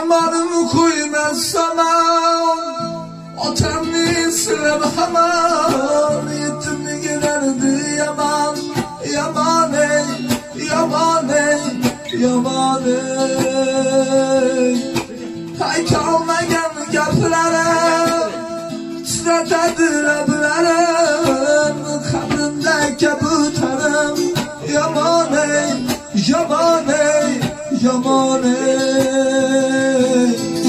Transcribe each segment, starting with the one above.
Amanımı koymaz sana, otamni silab hamon, yetimni giderdi yaman, yaman ey, yaman ey, yaman ey. Aytolmagan gaplarim, titratadi lablarim, qabrimda kabutarim, yaman ey, yaman ey, yaman ey.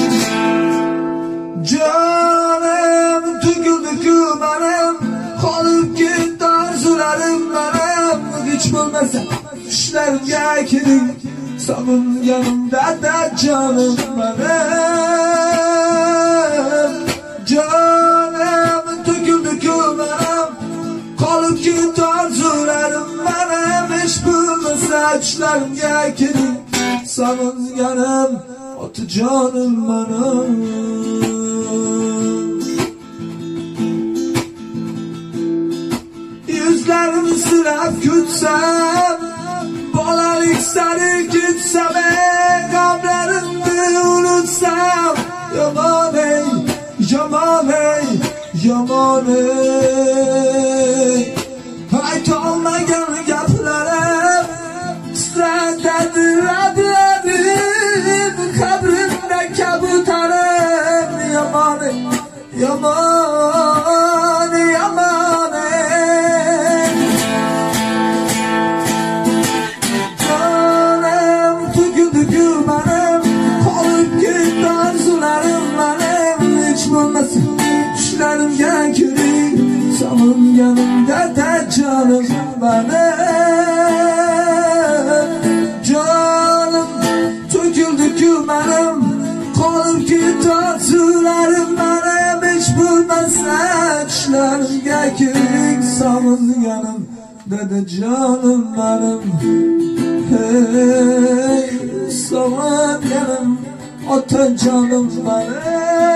Canım tüküldü benim, qolib ketdi orzularim benim. Hech bo'lmasa tushlarimga kiring, sog'inganimda canım benim. Canım tüküldü benim, qolib ketdi orzularim benim. Hech bo'lmasa tushlarimga kiring, sog'inganim otajonim benim. Yüzlerini sırap kütsem, bolalik seni gitsem, kablerimde unutsam, yaman ey, yaman ey, yaman ey. Aytolmagan gaplarim, titratadi lablarim, qabrimda kabutarim, yaman ey, yaman ey, yaman ey. Düşlerimga kiring, sog'inganimda canım benim. Canım to'kildi-ku benim, qolib ketdi orzularim benim. Hech bo'lmasa tushlarimga kiring, sog'inganimda canım benim. Hey, sog'inganim otajonim benim.